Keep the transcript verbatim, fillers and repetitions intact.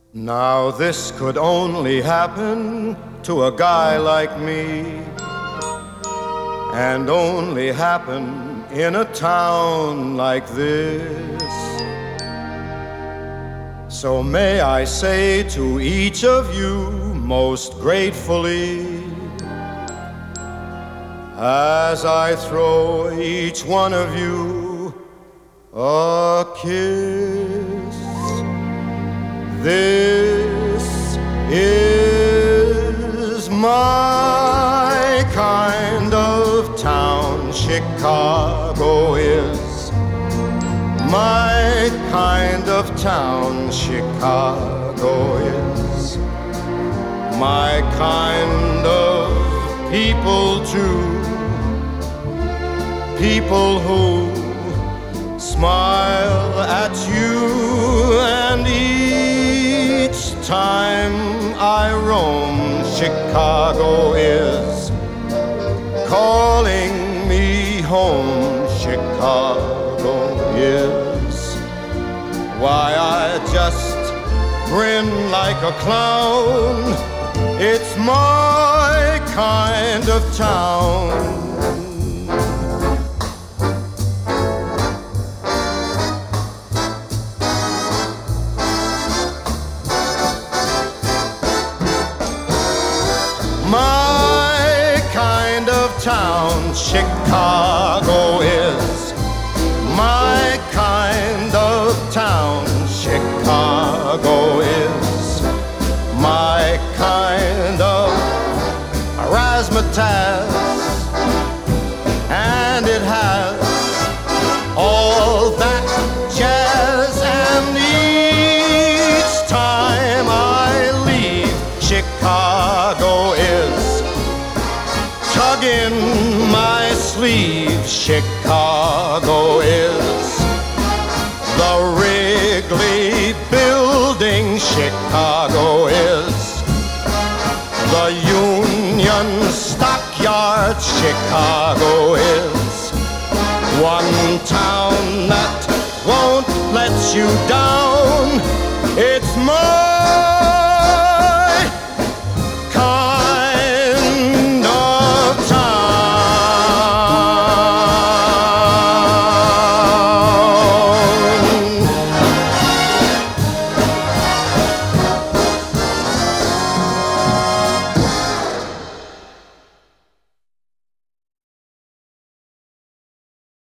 Now this could only happen to a guy like me, and only happen in a town like this. So may I say to each of you most gratefully, as I throw each one of you a kiss, this is my kind of town. Chicago is my kind of town. Chicago is my kind of people too. People who smile at you, and each time I roam, Chicago is calling me home. Chicago is why I just grin like a clown. It's my kind of town. My kind of town. Chicago is my kind of town. Chicago is my kind of razzmatazz, and it has all that jazz. And each time I leave, Chicago is tugging my sleeve. Chicago is the Wrigley Building. Chicago is the Union Stockyard. Chicago is one town that won't let you down. It's more